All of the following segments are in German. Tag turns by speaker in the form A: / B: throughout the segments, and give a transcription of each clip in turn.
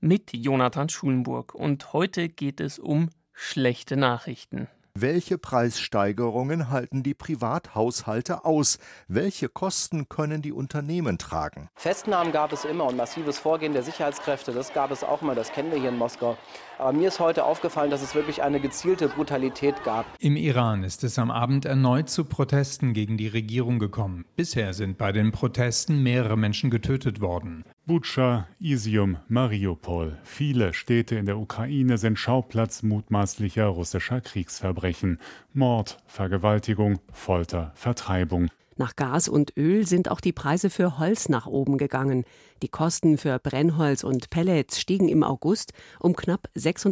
A: mit Jonathan Schulenburg. Und heute geht es um schlechte Nachrichten.
B: Welche Preissteigerungen halten die Privathaushalte aus? Welche Kosten können die Unternehmen tragen?
C: Festnahmen gab es immer und massives Vorgehen der Sicherheitskräfte, das gab es auch immer, das kennen wir hier in Moskau. Aber mir ist heute aufgefallen, dass es wirklich eine gezielte Brutalität gab.
D: Im Iran ist es am Abend erneut zu Protesten gegen die Regierung gekommen. Bisher sind bei den Protesten mehrere Menschen getötet worden.
E: Butscha, Isium, Mariupol. Viele Städte in der Ukraine sind Schauplatz mutmaßlicher russischer Kriegsverbrechen. Mord, Vergewaltigung, Folter, Vertreibung.
F: Nach Gas und Öl sind auch die Preise für Holz nach oben gegangen. Die Kosten für Brennholz und Pellets stiegen im August um knapp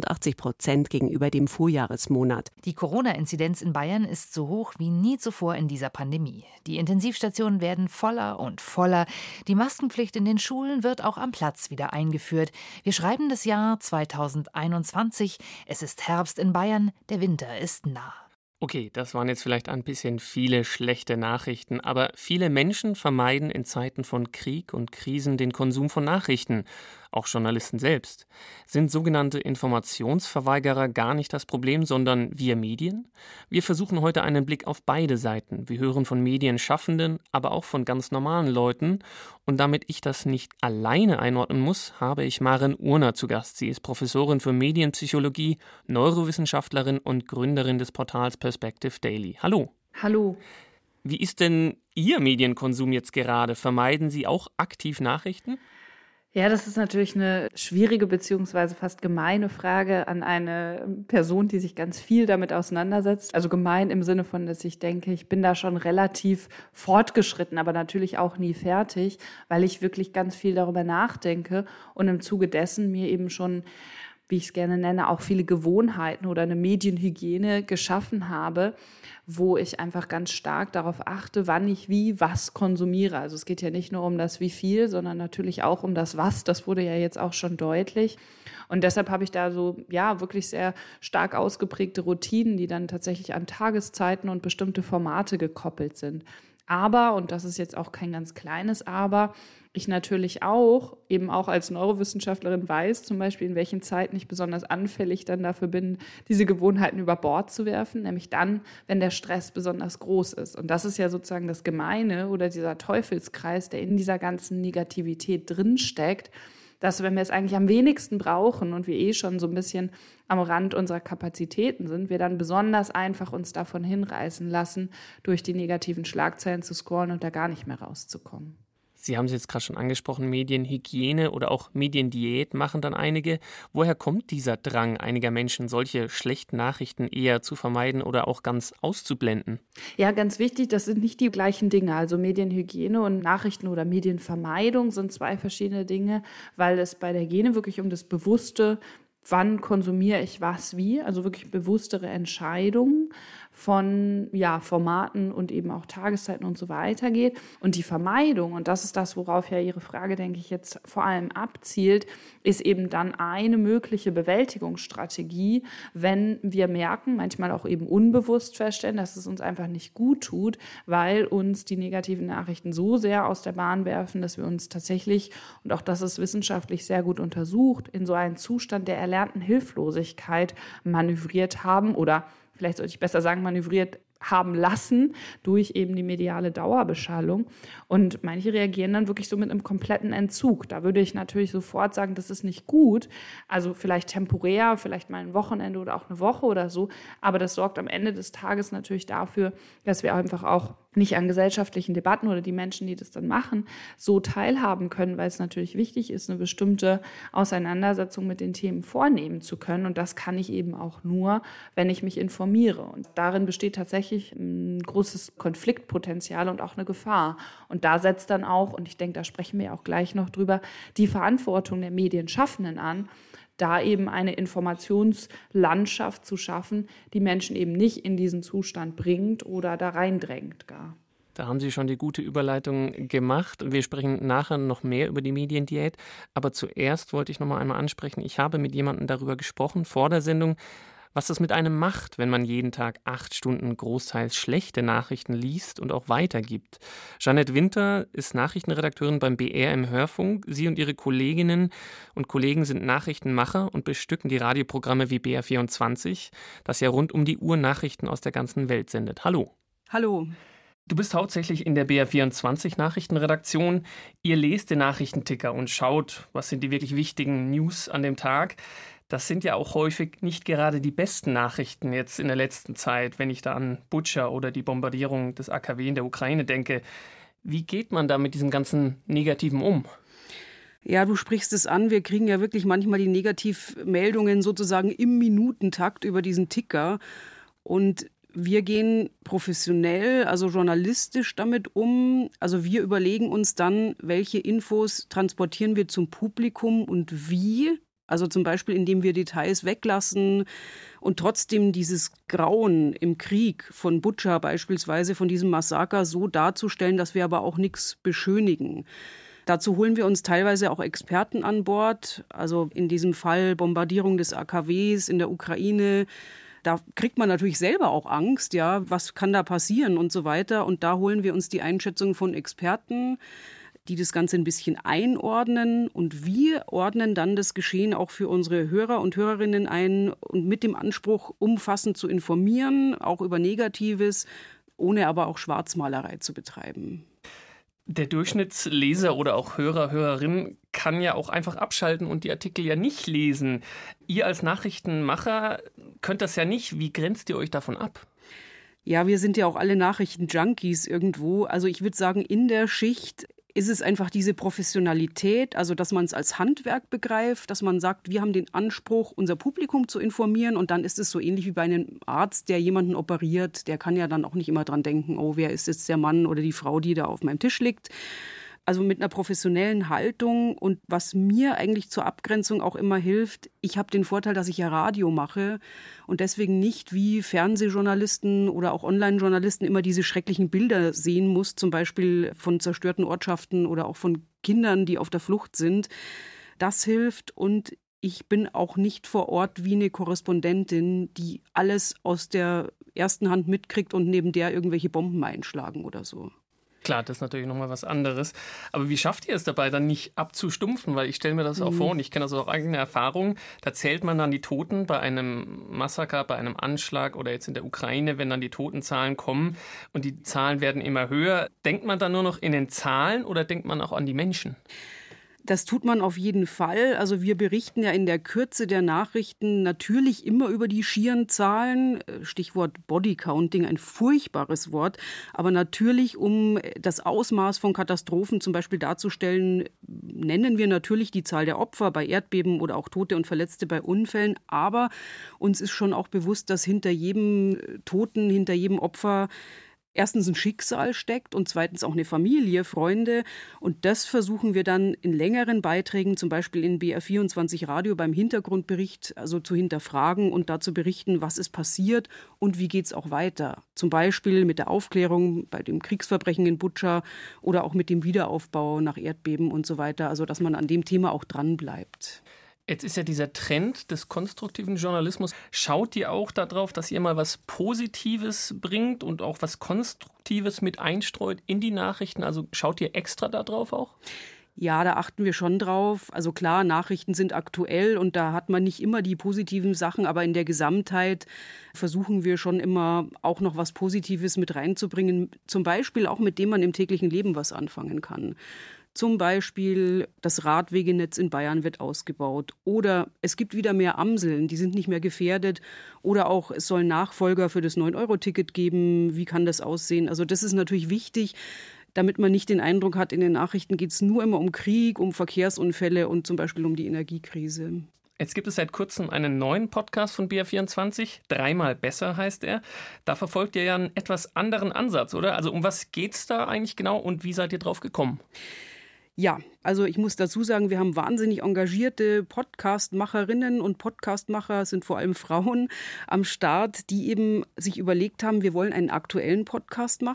F: 86% gegenüber dem Vorjahresmonat.
G: Die Corona-Inzidenz in Bayern ist so hoch wie nie zuvor in dieser Pandemie. Die Intensivstationen werden voller und voller. Die Maskenpflicht in den Schulen wird auch am Platz wieder eingeführt. Wir schreiben das Jahr 2021. Es ist Herbst in Bayern. Der Winter ist nah.
A: Okay, das waren jetzt vielleicht ein bisschen viele schlechte Nachrichten, aber viele Menschen vermeiden in Zeiten von Krieg und Krisen den Konsum von Nachrichten, auch Journalisten selbst. Sind sogenannte Informationsverweigerer gar nicht das Problem, sondern wir Medien? Wir versuchen heute einen Blick auf beide Seiten. Wir hören von Medienschaffenden, aber auch von ganz normalen Leuten. Und damit ich das nicht alleine einordnen muss, habe ich Maren Urner zu Gast. Sie ist Professorin für Medienpsychologie, Neurowissenschaftlerin und Gründerin des Portals Perspective Daily. Hallo.
H: Hallo.
A: Wie ist denn Ihr Medienkonsum jetzt gerade? Vermeiden Sie auch aktiv Nachrichten?
H: Ja, das ist natürlich eine schwierige bzw. fast gemeine Frage an eine Person, die sich ganz viel damit auseinandersetzt. Also gemein im Sinne von, dass ich denke, ich bin da schon relativ fortgeschritten, aber natürlich auch nie fertig, weil ich wirklich ganz viel darüber nachdenke und im Zuge dessen mir eben schon, wie ich es gerne nenne, auch viele Gewohnheiten oder eine Medienhygiene geschaffen habe, wo ich einfach ganz stark darauf achte, wann ich wie was konsumiere. Also es geht ja nicht nur um das wie viel, sondern natürlich auch um das was. Das wurde ja jetzt auch schon deutlich. Und deshalb habe ich da so, ja, wirklich sehr stark ausgeprägte Routinen, die dann tatsächlich an Tageszeiten und bestimmte Formate gekoppelt sind. Aber, und das ist jetzt auch kein ganz kleines Aber, ich natürlich auch, eben auch als Neurowissenschaftlerin weiß zum Beispiel, in welchen Zeiten ich besonders anfällig dann dafür bin, diese Gewohnheiten über Bord zu werfen, nämlich dann, wenn der Stress besonders groß ist. Und das ist ja sozusagen das Gemeine oder dieser Teufelskreis, der in dieser ganzen Negativität drinsteckt, dass wenn wir es eigentlich am wenigsten brauchen und wir schon so ein bisschen am Rand unserer Kapazitäten sind, wir dann besonders einfach uns davon hinreißen lassen, durch die negativen Schlagzeilen zu scrollen und da gar nicht mehr rauszukommen.
A: Sie haben es jetzt gerade schon angesprochen, Medienhygiene oder auch Mediendiät machen dann einige. Woher kommt dieser Drang einiger Menschen, solche schlechten Nachrichten eher zu vermeiden oder auch ganz auszublenden?
H: Ja, ganz wichtig, das sind nicht die gleichen Dinge. Also Medienhygiene und Nachrichten oder Medienvermeidung sind zwei verschiedene Dinge, weil es bei der Hygiene wirklich um das bewusste, wann konsumiere ich was wie, also wirklich bewusstere Entscheidungen von Formaten und eben auch Tageszeiten und so weiter geht. Und die Vermeidung, und das ist das, worauf ja Ihre Frage, denke ich, jetzt vor allem abzielt, ist eben dann eine mögliche Bewältigungsstrategie, wenn wir merken, manchmal auch eben unbewusst feststellen, dass es uns einfach nicht gut tut, weil uns die negativen Nachrichten so sehr aus der Bahn werfen, dass wir uns tatsächlich, und auch das ist wissenschaftlich sehr gut untersucht, in so einen Zustand der erlernten Hilflosigkeit manövriert haben oder vielleicht sollte ich besser sagen, manövriert haben lassen durch eben die mediale Dauerbeschallung. Und manche reagieren dann wirklich so mit einem kompletten Entzug. Da würde ich natürlich sofort sagen, das ist nicht gut. Also vielleicht temporär, vielleicht mal ein Wochenende oder auch eine Woche oder so. Aber das sorgt am Ende des Tages natürlich dafür, dass wir einfach auch nicht an gesellschaftlichen Debatten oder die Menschen, die das dann machen, so teilhaben können, weil es natürlich wichtig ist, eine bestimmte Auseinandersetzung mit den Themen vornehmen zu können. Und das kann ich eben auch nur, wenn ich mich informiere. Und darin besteht tatsächlich ein großes Konfliktpotenzial und auch eine Gefahr. Und da setzt dann auch, und ich denke, da sprechen wir auch gleich noch drüber, die Verantwortung der Medienschaffenden an, da eben eine Informationslandschaft zu schaffen, die Menschen eben nicht in diesen Zustand bringt oder da reindrängt gar.
A: Da haben Sie schon die gute Überleitung gemacht. Wir sprechen nachher noch mehr über die Mediendiät. Aber zuerst wollte ich noch mal einmal ansprechen, ich habe mit jemandem darüber gesprochen vor der Sendung, was das mit einem macht, wenn man jeden Tag 8 Stunden großteils schlechte Nachrichten liest und auch weitergibt. Jeanette Winter ist Nachrichtenredakteurin beim BR im Hörfunk. Sie und ihre Kolleginnen und Kollegen sind Nachrichtenmacher und bestücken die Radioprogramme wie BR24, das ja rund um die Uhr Nachrichten aus der ganzen Welt sendet. Hallo.
I: Hallo.
A: Du bist hauptsächlich in der BR24 Nachrichtenredaktion. Ihr lest den Nachrichtenticker und schaut, was sind die wirklich wichtigen News an dem Tag. Das sind ja auch häufig nicht gerade die besten Nachrichten jetzt in der letzten Zeit, wenn ich da an Butscha oder die Bombardierung des AKW in der Ukraine denke. Wie geht man da mit diesem ganzen Negativen um?
I: Ja, du sprichst es an. Wir kriegen ja wirklich manchmal die Negativmeldungen sozusagen im Minutentakt über diesen Ticker. Und wir gehen professionell, also journalistisch damit um. Also wir überlegen uns dann, welche Infos transportieren wir zum Publikum und wie. Also zum Beispiel, indem wir Details weglassen und trotzdem dieses Grauen im Krieg von Butscha beispielsweise, von diesem Massaker so darzustellen, dass wir aber auch nichts beschönigen. Dazu holen wir uns teilweise auch Experten an Bord. Also in diesem Fall Bombardierung des AKWs in der Ukraine. Da kriegt man natürlich selber auch Angst, ja, was kann da passieren und so weiter. Und da holen wir uns die Einschätzung von Experten, die das Ganze ein bisschen einordnen. Und wir ordnen dann das Geschehen auch für unsere Hörer und Hörerinnen ein und mit dem Anspruch, umfassend zu informieren, auch über Negatives, ohne aber auch Schwarzmalerei zu betreiben.
A: Der Durchschnittsleser oder auch Hörer, Hörerin kann ja auch einfach abschalten und die Artikel ja nicht lesen. Ihr als Nachrichtenmacher könnt das ja nicht. Wie grenzt ihr euch davon ab?
I: Ja, wir sind ja auch alle Nachrichtenjunkies irgendwo. Also ich würde sagen, in der Schicht ist es einfach diese Professionalität, also dass man es als Handwerk begreift, dass man sagt, wir haben den Anspruch, unser Publikum zu informieren und dann ist es so ähnlich wie bei einem Arzt, der jemanden operiert, der kann ja dann auch nicht immer dran denken, oh, wer ist jetzt der Mann oder die Frau, die da auf meinem Tisch liegt. Also mit einer professionellen Haltung und was mir eigentlich zur Abgrenzung auch immer hilft, ich habe den Vorteil, dass ich ja Radio mache und deswegen nicht wie Fernsehjournalisten oder auch Online-Journalisten immer diese schrecklichen Bilder sehen muss, zum Beispiel von zerstörten Ortschaften oder auch von Kindern, die auf der Flucht sind. Das hilft und ich bin auch nicht vor Ort wie eine Korrespondentin, die alles aus der ersten Hand mitkriegt und neben der irgendwelche Bomben einschlagen oder so.
A: Klar, das ist natürlich nochmal was anderes. Aber wie schafft ihr es dabei, dann nicht abzustumpfen? Weil ich stelle mir das auch vor und ich kenne das auch eigene Erfahrung. Da zählt man dann die Toten bei einem Massaker, bei einem Anschlag oder jetzt in der Ukraine, wenn dann die Totenzahlen kommen und die Zahlen werden immer höher. Denkt man dann nur noch in den Zahlen oder denkt man auch an die Menschen?
I: Das tut man auf jeden Fall. Also wir berichten ja in der Kürze der Nachrichten natürlich immer über die schieren Zahlen. Stichwort Bodycounting, ein furchtbares Wort. Aber natürlich, um das Ausmaß von Katastrophen zum Beispiel darzustellen, nennen wir natürlich die Zahl der Opfer bei Erdbeben oder auch Tote und Verletzte bei Unfällen. Aber uns ist schon auch bewusst, dass hinter jedem Toten, hinter jedem Opfer erstens ein Schicksal steckt und zweitens auch eine Familie, Freunde. Und das versuchen wir dann in längeren Beiträgen, zum Beispiel in BR24 Radio beim Hintergrundbericht, also zu hinterfragen und dazu berichten, was ist passiert und wie geht es auch weiter. Zum Beispiel mit der Aufklärung bei dem Kriegsverbrechen in Butscha oder auch mit dem Wiederaufbau nach Erdbeben und so weiter. Also dass man an dem Thema auch dranbleibt.
A: Jetzt ist ja dieser Trend des konstruktiven Journalismus. Schaut ihr auch darauf, dass ihr mal was Positives bringt und auch was Konstruktives mit einstreut in die Nachrichten? Also schaut ihr extra darauf auch?
I: Ja, da achten wir schon drauf. Also klar, Nachrichten sind aktuell und da hat man nicht immer die positiven Sachen, aber in der Gesamtheit versuchen wir schon immer auch noch was Positives mit reinzubringen. Zum Beispiel auch mit dem man im täglichen Leben was anfangen kann. Zum Beispiel, das Radwegenetz in Bayern wird ausgebaut oder es gibt wieder mehr Amseln, die sind nicht mehr gefährdet oder auch es soll Nachfolger für das 9-Euro-Ticket geben. Wie kann das aussehen? Also das ist natürlich wichtig, damit man nicht den Eindruck hat, in den Nachrichten geht es nur immer um Krieg, um Verkehrsunfälle und zum Beispiel um die Energiekrise.
A: Jetzt gibt es seit kurzem einen neuen Podcast von BR24, 3-mal besser heißt er. Da verfolgt ihr ja einen etwas anderen Ansatz, oder? Also um was geht es da eigentlich genau und wie seid ihr drauf gekommen?
I: Ja, also ich muss dazu sagen, wir haben wahnsinnig engagierte Podcastmacherinnen und Podcastmacher, sind vor allem Frauen am Start, die eben sich überlegt haben, wir wollen einen aktuellen Podcast machen.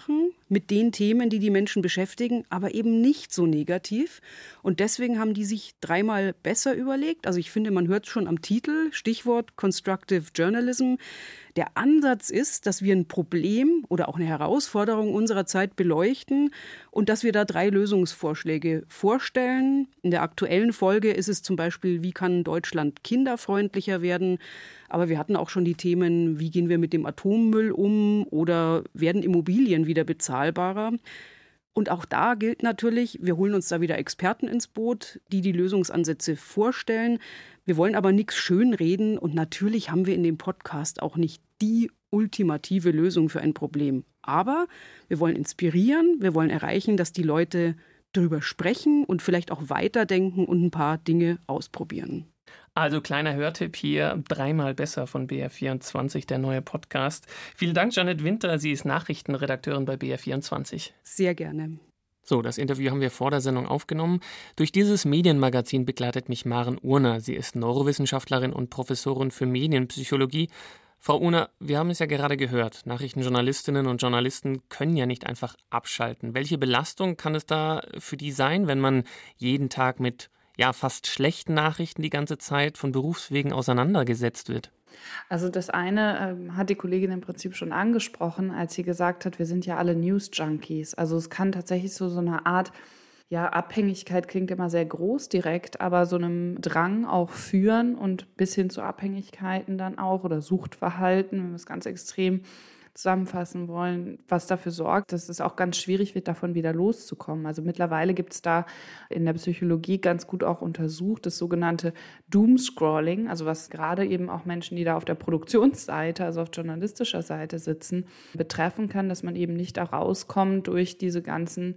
I: mit den Themen, die die Menschen beschäftigen, aber eben nicht so negativ. Und deswegen haben die sich 3-mal besser überlegt. Also ich finde, man hört schon am Titel, Stichwort Constructive Journalism. Der Ansatz ist, dass wir ein Problem oder auch eine Herausforderung unserer Zeit beleuchten und dass wir da 3 Lösungsvorschläge vorstellen. In der aktuellen Folge ist es zum Beispiel, wie kann Deutschland kinderfreundlicher werden? Aber wir hatten auch schon die Themen, wie gehen wir mit dem Atommüll um oder werden Immobilien wieder bezahlbarer? Und auch da gilt natürlich, wir holen uns da wieder Experten ins Boot, die die Lösungsansätze vorstellen. Wir wollen aber nichts schönreden und natürlich haben wir in dem Podcast auch nicht die ultimative Lösung für ein Problem. Aber wir wollen inspirieren, wir wollen erreichen, dass die Leute darüber sprechen und vielleicht auch weiterdenken und ein paar Dinge ausprobieren.
A: Also kleiner Hörtipp hier, 3-mal besser von BR24, der neue Podcast. Vielen Dank, Jeanette Winter. Sie ist Nachrichtenredakteurin bei BR24.
I: Sehr gerne.
A: So, das Interview haben wir vor der Sendung aufgenommen. Durch dieses Medienmagazin begleitet mich Maren Urner. Sie ist Neurowissenschaftlerin und Professorin für Medienpsychologie. Frau Urner, wir haben es ja gerade gehört. Nachrichtenjournalistinnen und Journalisten können ja nicht einfach abschalten. Welche Belastung kann es da für die sein, wenn man jeden Tag mit fast schlechten Nachrichten die ganze Zeit von Berufswegen auseinandergesetzt wird?
H: Also das eine hat die Kollegin im Prinzip schon angesprochen, als sie gesagt hat, wir sind ja alle News-Junkies. Also es kann tatsächlich so eine Art, Abhängigkeit klingt immer sehr groß direkt, aber so einem Drang auch führen und bis hin zu Abhängigkeiten dann auch oder Suchtverhalten, wenn wir es ganz extrem zusammenfassen wollen, was dafür sorgt, dass es auch ganz schwierig wird, davon wieder loszukommen. Also mittlerweile gibt es da in der Psychologie ganz gut auch untersucht, das sogenannte Doomscrolling, also was gerade eben auch Menschen, die da auf der Produktionsseite, also auf journalistischer Seite sitzen, betreffen kann, dass man eben nicht da rauskommt, durch diese ganzen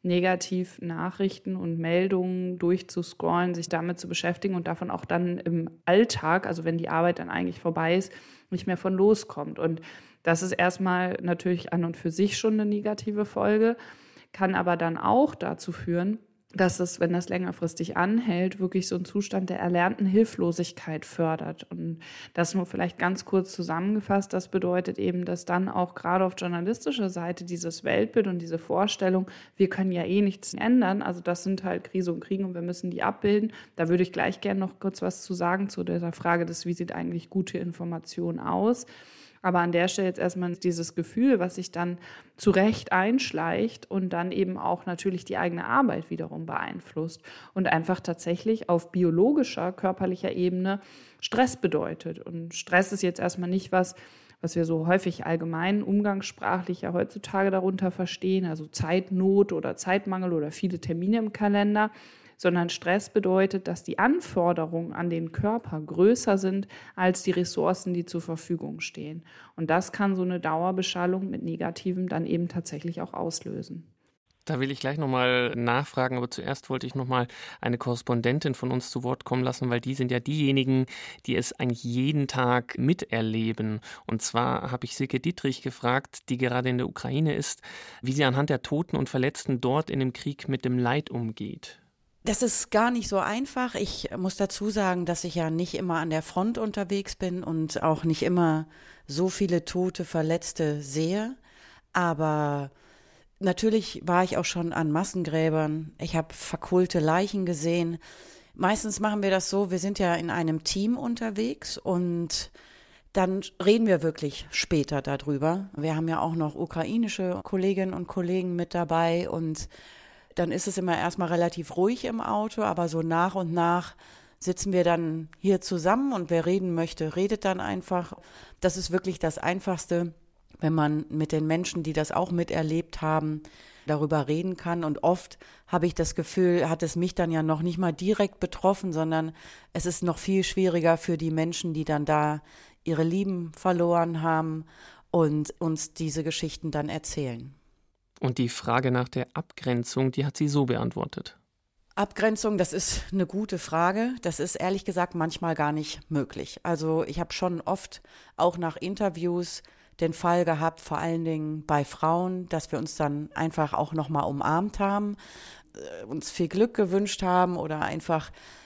H: Negativ-Nachrichten und Meldungen durchzuscrollen, sich damit zu beschäftigen und davon auch dann im Alltag, also wenn die Arbeit dann eigentlich vorbei ist, nicht mehr von loskommt. Und das ist erstmal natürlich an und für sich schon eine negative Folge, kann aber dann auch dazu führen, dass es, wenn das längerfristig anhält, wirklich so einen Zustand der erlernten Hilflosigkeit fördert. Und das nur vielleicht ganz kurz zusammengefasst, das bedeutet eben, dass dann auch gerade auf journalistischer Seite dieses Weltbild und diese Vorstellung, wir können ja nichts ändern, also das sind halt Krise und Krieg und wir müssen die abbilden. Da würde ich gleich gerne noch kurz was zu sagen zu der Frage wie sieht eigentlich gute Information aus. Aber an der Stelle jetzt erstmal dieses Gefühl, was sich dann zu Recht einschleicht und dann eben auch natürlich die eigene Arbeit wiederum beeinflusst und einfach tatsächlich auf biologischer, körperlicher Ebene Stress bedeutet. Und Stress ist jetzt erstmal nicht was wir so häufig allgemein umgangssprachlich ja heutzutage darunter verstehen, also Zeitnot oder Zeitmangel oder viele Termine im Kalender, sondern Stress bedeutet, dass die Anforderungen an den Körper größer sind als die Ressourcen, die zur Verfügung stehen. Und das kann so eine Dauerbeschallung mit Negativem dann eben tatsächlich auch auslösen.
A: Da will ich gleich nochmal nachfragen, aber zuerst wollte ich nochmal eine Korrespondentin von uns zu Wort kommen lassen, weil die sind ja diejenigen, die es eigentlich jeden Tag miterleben. Und zwar habe ich Silke Dietrich gefragt, die gerade in der Ukraine ist, wie sie anhand der Toten und Verletzten dort in dem Krieg mit dem Leid umgeht.
J: Das ist gar nicht so einfach. Ich muss dazu sagen, dass ich ja nicht immer an der Front unterwegs bin und auch nicht immer so viele Tote, Verletzte sehe. Aber natürlich war ich auch schon an Massengräbern. Ich habe verkohlte Leichen gesehen. Meistens machen wir das so, wir sind ja in einem Team unterwegs und dann reden wir wirklich später darüber. Wir haben ja auch noch ukrainische Kolleginnen und Kollegen mit dabei und dann ist es immer erstmal relativ ruhig im Auto, aber so nach und nach sitzen wir dann hier zusammen und wer reden möchte, redet dann einfach. Das ist wirklich das Einfachste, wenn man mit den Menschen, die das auch miterlebt haben, darüber reden kann. Und oft habe ich das Gefühl, hat es mich dann ja noch nicht mal direkt betroffen, sondern es ist noch viel schwieriger für die Menschen, die dann da ihre Lieben verloren haben und uns diese Geschichten dann erzählen.
A: Und die Frage nach der Abgrenzung, die hat sie so beantwortet.
J: Abgrenzung, das ist eine gute Frage. Das ist ehrlich gesagt manchmal gar nicht möglich. Also ich habe schon oft auch nach Interviews den Fall gehabt, vor allen Dingen bei Frauen, dass wir uns dann einfach auch nochmal umarmt haben, uns viel Glück gewünscht haben oder einfach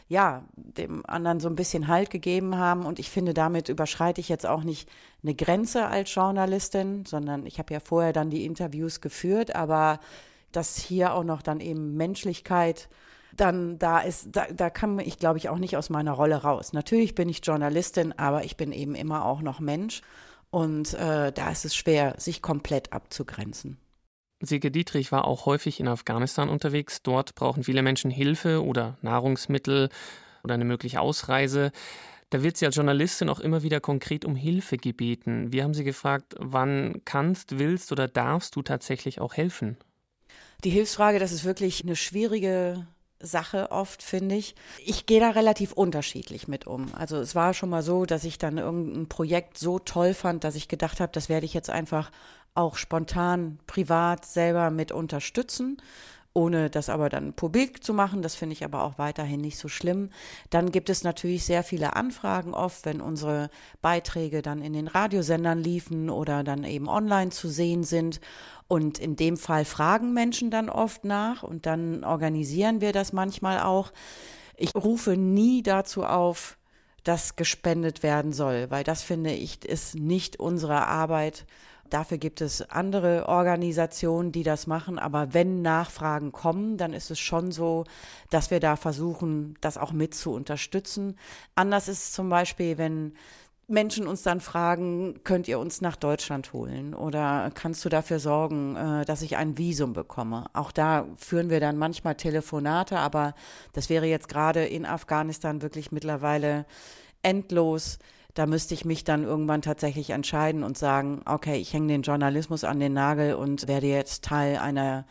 J: dem anderen so ein bisschen Halt gegeben haben. Und ich finde, damit überschreite ich jetzt auch nicht eine Grenze als Journalistin, sondern ich habe ja vorher dann die Interviews geführt, aber dass hier auch noch dann eben Menschlichkeit dann da ist, da kann ich, glaube ich, auch nicht aus meiner Rolle raus. Natürlich bin ich Journalistin, aber ich bin eben immer auch noch Mensch. Und da ist es schwer, sich komplett abzugrenzen.
A: Silke Dietrich war auch häufig in Afghanistan unterwegs. Dort brauchen viele Menschen Hilfe oder Nahrungsmittel oder eine mögliche Ausreise. Da wird sie als Journalistin auch immer wieder konkret um Hilfe gebeten. Wir haben sie gefragt, wann kannst, willst oder darfst du tatsächlich auch helfen?
J: Die Hilfsfrage, das ist wirklich eine schwierige Sache oft, finde ich. Ich gehe da relativ unterschiedlich mit um. Also es war schon mal so, dass ich dann irgendein Projekt so toll fand, dass ich gedacht habe, das werde ich jetzt einfach auch spontan, privat selber mit unterstützen, ohne das aber dann publik zu machen. Das finde ich aber auch weiterhin nicht so schlimm. Dann gibt es natürlich sehr viele Anfragen oft, wenn unsere Beiträge dann in den Radiosendern liefen oder dann eben online zu sehen sind. Und in dem Fall fragen Menschen dann oft nach und dann organisieren wir das manchmal auch. Ich rufe nie dazu auf, dass gespendet werden soll, weil das, finde ich, ist nicht unsere Arbeit. Dafür gibt es andere Organisationen, die das machen. Aber wenn Nachfragen kommen, dann ist es schon so, dass wir da versuchen, das auch mit zu unterstützen. Anders ist es zum Beispiel, wenn Menschen uns dann fragen, könnt ihr uns nach Deutschland holen oder kannst du dafür sorgen, dass ich ein Visum bekomme? Auch da führen wir dann manchmal Telefonate, aber das wäre jetzt gerade in Afghanistan wirklich mittlerweile endlos. Da müsste ich mich dann irgendwann tatsächlich entscheiden und sagen, okay, ich hänge den Journalismus an den Nagel und werde jetzt Teil einer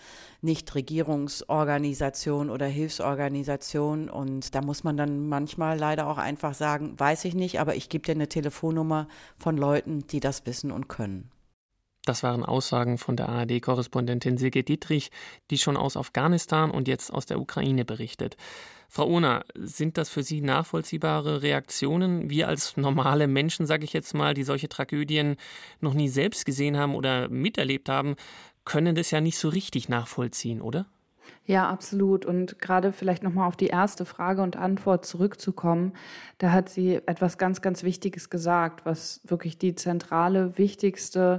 J: Nichtregierungsorganisation oder Hilfsorganisation. Und da muss man dann manchmal leider auch einfach sagen, weiß ich nicht, aber ich gebe dir eine Telefonnummer von Leuten, die das wissen und können.
A: Das waren Aussagen von der ARD-Korrespondentin Silke Dietrich, die schon aus Afghanistan und jetzt aus der Ukraine berichtet. Frau Ohner, sind das für Sie nachvollziehbare Reaktionen? Wir als normale Menschen, sage ich jetzt mal, die solche Tragödien noch nie selbst gesehen haben oder miterlebt haben, können das ja nicht so richtig nachvollziehen, oder?
H: Ja, absolut. Und gerade vielleicht nochmal auf die erste Frage und Antwort zurückzukommen, da hat sie etwas ganz, ganz Wichtiges gesagt, was wirklich die zentrale, wichtigste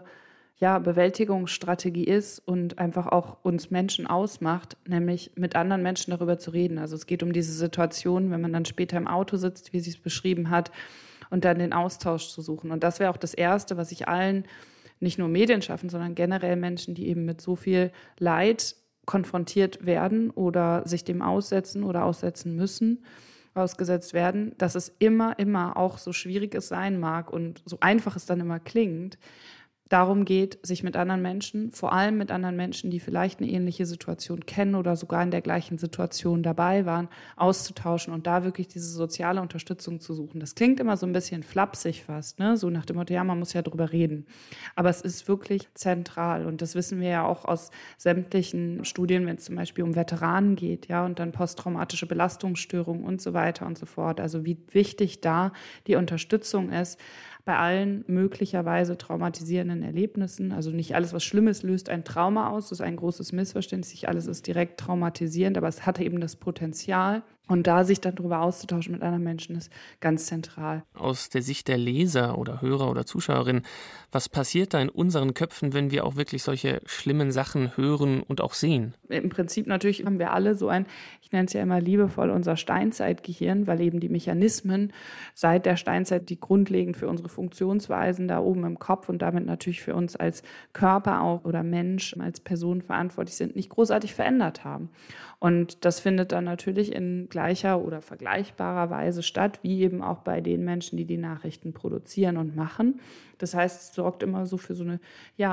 H: Bewältigungsstrategie ist und einfach auch uns Menschen ausmacht, nämlich mit anderen Menschen darüber zu reden. Also es geht um diese Situation, wenn man dann später im Auto sitzt, wie sie es beschrieben hat, und dann den Austausch zu suchen. Und das wäre auch das Erste, was ich allen, nicht nur Medienschaffenden, sondern generell Menschen, die eben mit so viel Leid konfrontiert werden oder sich dem aussetzen oder aussetzen müssen, ausgesetzt werden, dass es immer auch so schwierig es sein mag und so einfach es dann immer klingt, darum geht, sich mit anderen Menschen, vor allem mit anderen Menschen, die vielleicht eine ähnliche Situation kennen oder sogar in der gleichen Situation dabei waren, auszutauschen und da wirklich diese soziale Unterstützung zu suchen. Das klingt immer so ein bisschen flapsig fast, ne? So nach dem Motto, ja, man muss ja drüber reden. Aber es ist wirklich zentral und das wissen wir ja auch aus sämtlichen Studien, wenn es zum Beispiel um Veteranen geht, ja, und dann posttraumatische Belastungsstörungen und so weiter und so fort. Also wie wichtig da die Unterstützung ist, bei allen möglicherweise traumatisierenden Erlebnissen. Also nicht alles, was Schlimmes, löst ein Trauma aus. Das ist ein großes Missverständnis. Nicht alles ist direkt traumatisierend, aber es hatte eben das Potenzial. Und da sich dann darüber auszutauschen mit anderen Menschen ist ganz zentral.
A: Aus der Sicht der Leser oder Hörer oder Zuschauerin, was passiert da in unseren Köpfen, wenn wir auch wirklich solche schlimmen Sachen hören und auch sehen?
H: Im Prinzip natürlich haben wir alle so ein, ich nenne es ja immer liebevoll, unser Steinzeitgehirn, weil eben die Mechanismen seit der Steinzeit, die grundlegend für unsere Funktionsweisen da oben im Kopf und damit natürlich für uns als Körper auch oder Mensch, als Person verantwortlich sind, nicht großartig verändert haben. Und das findet dann natürlich in gleicher oder vergleichbarer Weise statt, wie eben auch bei den Menschen, die die Nachrichten produzieren und machen. Das heißt, es sorgt immer so für so eine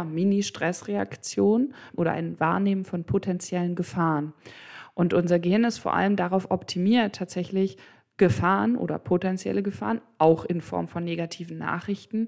H: Mini-Stressreaktion oder ein Wahrnehmen von potenziellen Gefahren. Und unser Gehirn ist vor allem darauf optimiert, tatsächlich Gefahren oder potenzielle Gefahren, auch in Form von negativen Nachrichten,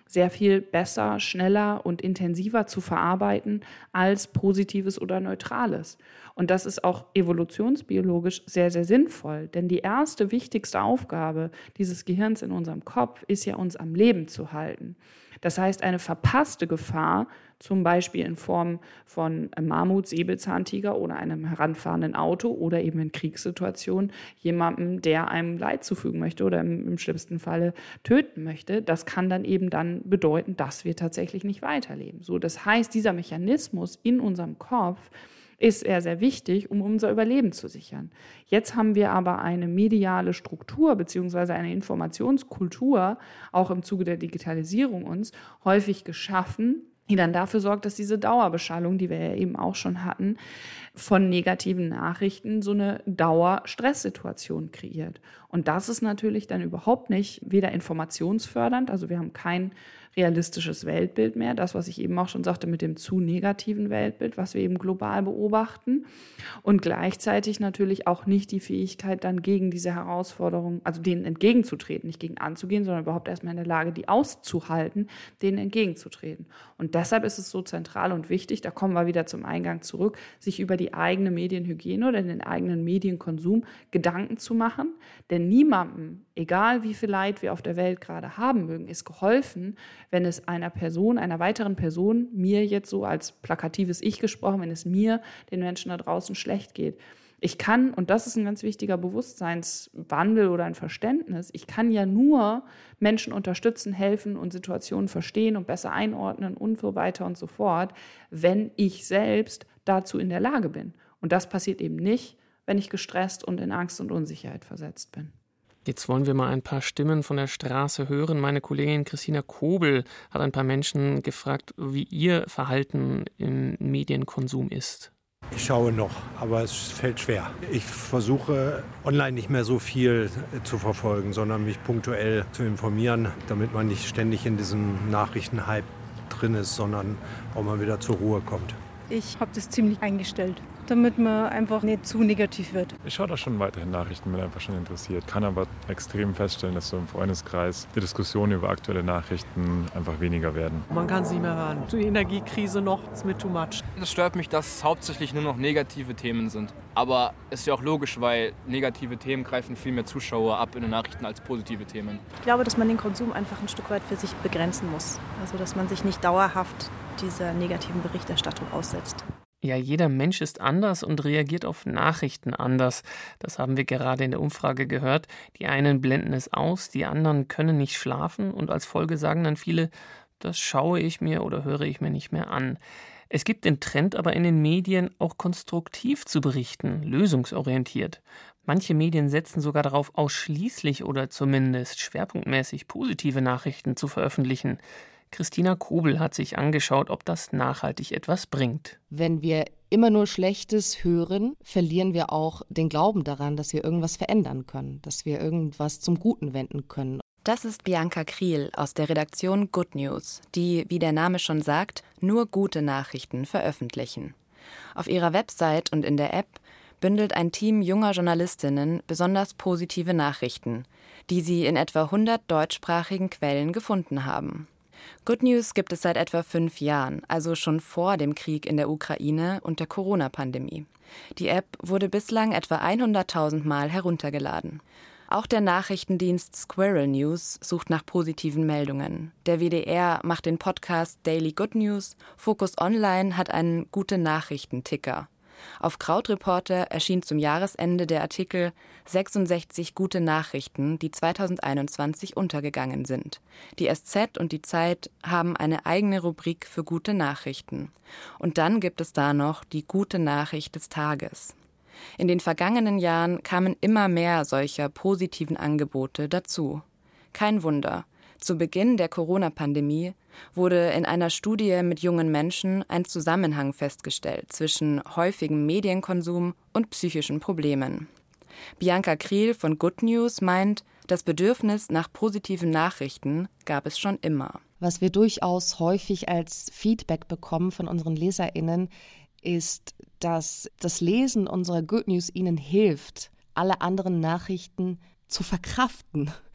H: sehr viel besser, schneller und intensiver zu verarbeiten als Positives oder Neutrales. Und das ist auch evolutionsbiologisch sehr, sehr sinnvoll. Denn die erste, wichtigste Aufgabe dieses Gehirns in unserem Kopf ist ja, uns am Leben zu halten. Das heißt, eine verpasste Gefahr, zum Beispiel in Form von Mammut, Säbelzahntiger oder einem heranfahrenden Auto oder eben in Kriegssituationen jemandem, der einem Leid zufügen möchte oder im schlimmsten Falle töten möchte, das kann dann eben dann bedeuten, dass wir tatsächlich nicht weiterleben. So, das heißt, dieser Mechanismus in unserem Kopf ist sehr, sehr wichtig, um unser Überleben zu sichern. Jetzt haben wir aber eine mediale Struktur bzw. eine Informationskultur, auch im Zuge der Digitalisierung uns, häufig geschaffen, die dann dafür sorgt, dass diese Dauerbeschallung, die wir ja eben auch schon hatten, von negativen Nachrichten so eine Dauerstresssituation kreiert. Und das ist natürlich dann überhaupt nicht weder informationsfördernd, also wir haben kein realistisches Weltbild mehr, das, was ich eben auch schon sagte mit dem zu negativen Weltbild, was wir eben global beobachten, und gleichzeitig natürlich auch nicht die Fähigkeit, dann gegen diese Herausforderungen, also denen entgegenzutreten, nicht gegen anzugehen, sondern überhaupt erstmal in der Lage, die auszuhalten, denen entgegenzutreten. Und deshalb ist es so zentral und wichtig, da kommen wir wieder zum Eingang zurück, sich über die eigene Medienhygiene oder den eigenen Medienkonsum Gedanken zu machen, denn niemandem, egal wie viel Leid wir auf der Welt gerade haben mögen, ist geholfen, wenn es einer Person, einer weiteren Person, mir jetzt so als plakatives Ich gesprochen, wenn es mir, den Menschen da draußen, schlecht geht. Ich kann, und das ist ein ganz wichtiger Bewusstseinswandel oder ein Verständnis, ich kann ja nur Menschen unterstützen, helfen und Situationen verstehen und besser einordnen und so weiter und so fort, wenn ich selbst dazu in der Lage bin. Und das passiert eben nicht, wenn ich gestresst und in Angst und Unsicherheit versetzt bin.
A: Jetzt wollen wir mal ein paar Stimmen von der Straße hören. Meine Kollegin Christina Kobel hat ein paar Menschen gefragt, wie ihr Verhalten im Medienkonsum ist.
K: Ich schaue noch, aber es fällt schwer. Ich versuche online nicht mehr so viel zu verfolgen, sondern mich punktuell zu informieren, damit man nicht ständig in diesem Nachrichtenhype drin ist, sondern auch mal wieder zur Ruhe kommt.
L: Ich habe das ziemlich eingestellt, damit man einfach nicht zu negativ wird.
M: Ich schaue da schon weiterhin Nachrichten, bin einfach schon interessiert. Kann aber extrem feststellen, dass so im Freundeskreis die Diskussionen über aktuelle Nachrichten einfach weniger werden.
N: Man kann es nicht mehr hören. Die Energiekrise noch, ist mir too much.
O: Es stört mich, dass es hauptsächlich nur noch negative Themen sind. Aber ist ja auch logisch, weil negative Themen greifen viel mehr Zuschauer ab in den Nachrichten als positive Themen.
P: Ich glaube, dass man den Konsum einfach ein Stück weit für sich begrenzen muss. Also, dass man sich nicht dauerhaft dieser negativen Berichterstattung aussetzt.
A: Ja, jeder Mensch ist anders und reagiert auf Nachrichten anders. Das haben wir gerade in der Umfrage gehört. Die einen blenden es aus, die anderen können nicht schlafen und als Folge sagen dann viele, das schaue ich mir oder höre ich mir nicht mehr an. Es gibt den Trend aber in den Medien auch konstruktiv zu berichten, lösungsorientiert. Manche Medien setzen sogar darauf, ausschließlich oder zumindest schwerpunktmäßig positive Nachrichten zu veröffentlichen. Christina Kobel hat sich angeschaut, ob das nachhaltig etwas bringt.
Q: Wenn wir immer nur Schlechtes hören, verlieren wir auch den Glauben daran, dass wir irgendwas verändern können, dass wir irgendwas zum Guten wenden können.
R: Das ist Bianca Kriel aus der Redaktion Good News, die, wie der Name schon sagt, nur gute Nachrichten veröffentlichen. Auf ihrer Website und in der App bündelt ein Team junger Journalistinnen besonders positive Nachrichten, die sie in etwa 100 deutschsprachigen Quellen gefunden haben. Good News gibt es seit etwa 5 Jahren, also schon vor dem Krieg in der Ukraine und der Corona-Pandemie. Die App wurde bislang etwa 100.000 Mal heruntergeladen. Auch der Nachrichtendienst Squirrel News sucht nach positiven Meldungen. Der WDR macht den Podcast Daily Good News. Focus Online hat einen Gute-Nachrichten-Ticker. Auf Krautreporter erschien zum Jahresende der Artikel 66 gute Nachrichten, die 2021 untergegangen sind. Die SZ und die Zeit haben eine eigene Rubrik für gute Nachrichten. Und dann gibt es da noch die gute Nachricht des Tages. In den vergangenen Jahren kamen immer mehr solcher positiven Angebote dazu. Kein Wunder. Zu Beginn der Corona-Pandemie wurde in einer Studie mit jungen Menschen ein Zusammenhang festgestellt zwischen häufigem Medienkonsum und psychischen Problemen. Bianca Kriel von Good News meint, das Bedürfnis nach positiven Nachrichten gab es schon immer.
Q: Was wir durchaus häufig als Feedback bekommen von unseren LeserInnen, ist, dass das Lesen unserer Good News ihnen hilft, alle anderen Nachrichten zu verkraften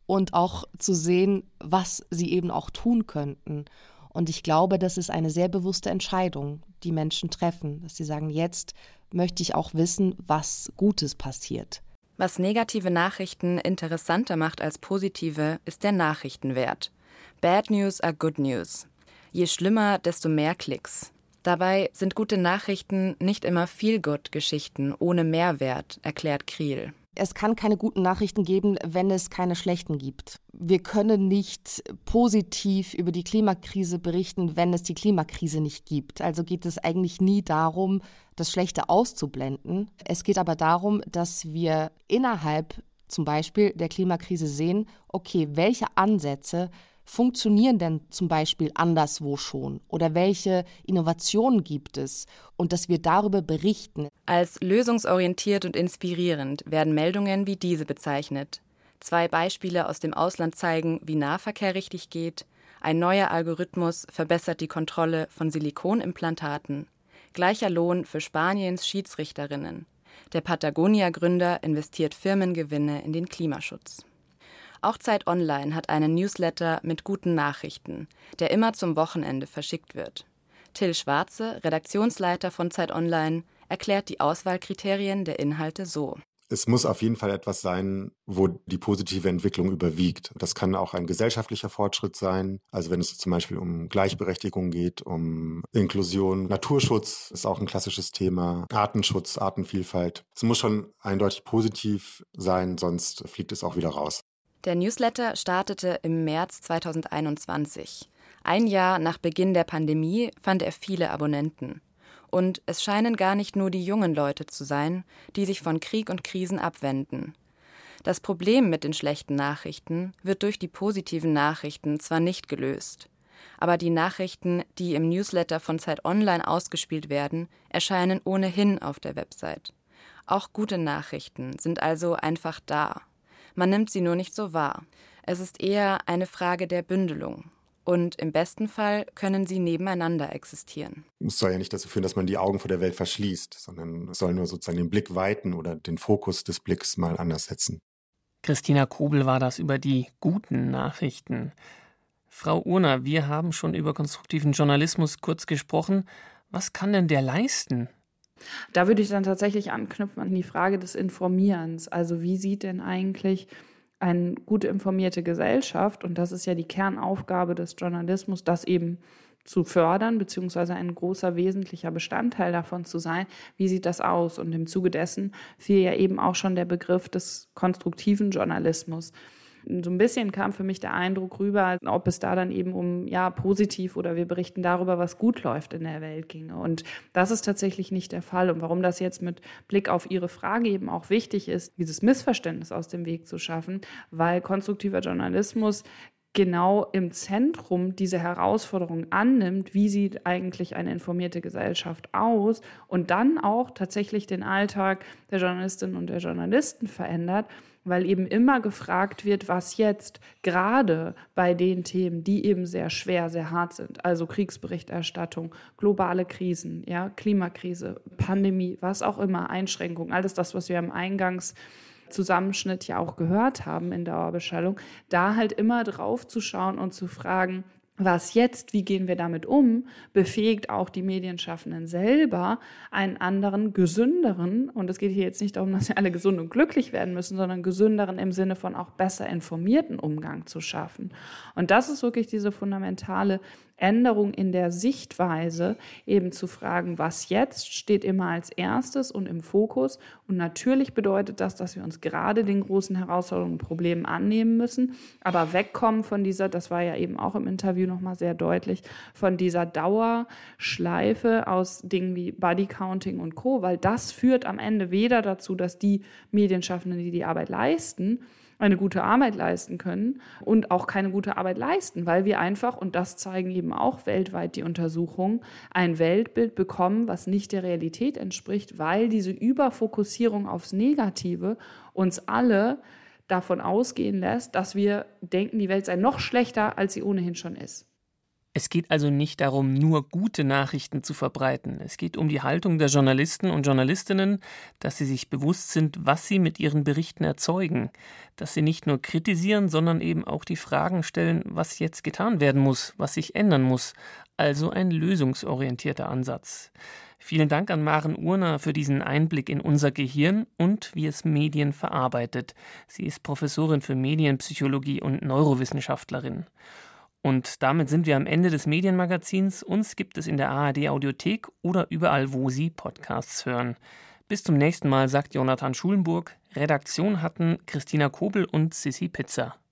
Q: und auch zu sehen, was sie eben auch tun könnten. Und ich glaube, das ist eine sehr bewusste Entscheidung, die Menschen treffen, dass sie sagen, jetzt möchte ich auch wissen, was Gutes passiert.
R: Was negative Nachrichten interessanter macht als positive, ist der Nachrichtenwert. Bad News are good news. Je schlimmer, desto mehr Klicks. Dabei sind gute Nachrichten nicht immer Feel-Good-Geschichten ohne Mehrwert, erklärt Kriel.
Q: Es kann keine guten Nachrichten geben, wenn es keine schlechten gibt. Wir können nicht positiv über die Klimakrise berichten, wenn es die Klimakrise nicht gibt. Also geht es eigentlich nie darum, das Schlechte auszublenden. Es geht aber darum, dass wir innerhalb zum Beispiel der Klimakrise sehen, okay, welche Ansätze funktionieren denn zum Beispiel anderswo schon? Oder welche Innovationen gibt es? Und dass wir darüber berichten.
R: Als lösungsorientiert und inspirierend werden Meldungen wie diese bezeichnet. 2 Beispiele aus dem Ausland zeigen, wie Nahverkehr richtig geht. Ein neuer Algorithmus verbessert die Kontrolle von Silikonimplantaten. Gleicher Lohn für Spaniens Schiedsrichterinnen. Der Patagonia-Gründer investiert Firmengewinne in den Klimaschutz. Auch Zeit Online hat einen Newsletter mit guten Nachrichten, der immer zum Wochenende verschickt wird. Till Schwarze, Redaktionsleiter von Zeit Online, erklärt die Auswahlkriterien der Inhalte so.
S: Es muss auf jeden Fall etwas sein, wo die positive Entwicklung überwiegt. Das kann auch ein gesellschaftlicher Fortschritt sein. Also wenn es zum Beispiel um Gleichberechtigung geht, um Inklusion, Naturschutz ist auch ein klassisches Thema, Artenschutz, Artenvielfalt. Es muss schon eindeutig positiv sein, sonst fliegt es auch wieder raus.
R: Der Newsletter startete im März 2021. Ein Jahr nach Beginn der Pandemie fand er viele Abonnenten. Und es scheinen gar nicht nur die jungen Leute zu sein, die sich von Krieg und Krisen abwenden. Das Problem mit den schlechten Nachrichten wird durch die positiven Nachrichten zwar nicht gelöst, aber die Nachrichten, die im Newsletter von Zeit Online ausgespielt werden, erscheinen ohnehin auf der Website. Auch gute Nachrichten sind also einfach da. Man nimmt sie nur nicht so wahr. Es ist eher eine Frage der Bündelung. Und im besten Fall können sie nebeneinander existieren.
S: Es soll ja nicht dazu führen, dass man die Augen vor der Welt verschließt, sondern es soll nur sozusagen den Blick weiten oder den Fokus des Blicks mal anders setzen.
A: Christina Kobel war das über die guten Nachrichten. Frau Urner, wir haben schon über konstruktiven Journalismus kurz gesprochen. Was kann denn der leisten?
H: Da würde ich dann tatsächlich anknüpfen an die Frage des Informierens. Also wie sieht denn eigentlich eine gut informierte Gesellschaft, und das ist ja die Kernaufgabe des Journalismus, das eben zu fördern, beziehungsweise ein großer wesentlicher Bestandteil davon zu sein. Wie sieht das aus? Und im Zuge dessen fiel ja eben auch schon der Begriff des konstruktiven Journalismus. So ein bisschen kam für mich der Eindruck rüber, ob es da dann eben um, ja, positiv oder wir berichten darüber, was gut läuft in der Welt ginge. Und das ist tatsächlich nicht der Fall. Und warum das jetzt mit Blick auf Ihre Frage eben auch wichtig ist, dieses Missverständnis aus dem Weg zu schaffen, weil konstruktiver Journalismus genau im Zentrum diese Herausforderung annimmt, wie sieht eigentlich eine informierte Gesellschaft aus, und dann auch tatsächlich den Alltag der Journalistinnen und der Journalisten verändert, weil eben immer gefragt wird, was jetzt gerade bei den Themen, die eben sehr schwer, sehr hart sind, also Kriegsberichterstattung, globale Krisen, ja, Klimakrise, Pandemie, was auch immer, Einschränkungen, alles das, was wir im Eingangszusammenschnitt ja auch gehört haben in Dauerbeschallung, da halt immer drauf zu schauen und zu fragen, was jetzt, wie gehen wir damit um, befähigt auch die Medienschaffenden selber, einen anderen, gesünderen, und es geht hier jetzt nicht darum, dass sie alle gesund und glücklich werden müssen, sondern gesünderen im Sinne von auch besser informierten Umgang zu schaffen. Und das ist wirklich diese fundamentale Änderung in der Sichtweise, eben zu fragen, was jetzt steht immer als erstes und im Fokus. Und natürlich bedeutet das, dass wir uns gerade den großen Herausforderungen und Problemen annehmen müssen, aber wegkommen von dieser, das war ja eben auch im Interview nochmal sehr deutlich, von dieser Dauerschleife aus Dingen wie Bodycounting und Co., weil das führt am Ende weder dazu, dass die Medienschaffenden, die die Arbeit leisten, eine gute Arbeit leisten können und auch keine gute Arbeit leisten, weil wir einfach, und das zeigen eben auch weltweit die Untersuchungen, ein Weltbild bekommen, was nicht der Realität entspricht, weil diese Überfokussierung aufs Negative uns alle davon ausgehen lässt, dass wir denken, die Welt sei noch schlechter, als sie ohnehin schon ist.
A: Es geht also nicht darum, nur gute Nachrichten zu verbreiten. Es geht um die Haltung der Journalisten und Journalistinnen, dass sie sich bewusst sind, was sie mit ihren Berichten erzeugen. Dass sie nicht nur kritisieren, sondern eben auch die Fragen stellen, was jetzt getan werden muss, was sich ändern muss. Also ein lösungsorientierter Ansatz. Vielen Dank an Maren Urner für diesen Einblick in unser Gehirn und wie es Medien verarbeitet. Sie ist Professorin für Medienpsychologie und Neurowissenschaftlerin. Und damit sind wir am Ende des Medienmagazins. Uns gibt es in der ARD-Audiothek oder überall, wo Sie Podcasts hören. Bis zum nächsten Mal, sagt Jonathan Schulenburg. Redaktion hatten Christina Kobel und Sissi Pitzer.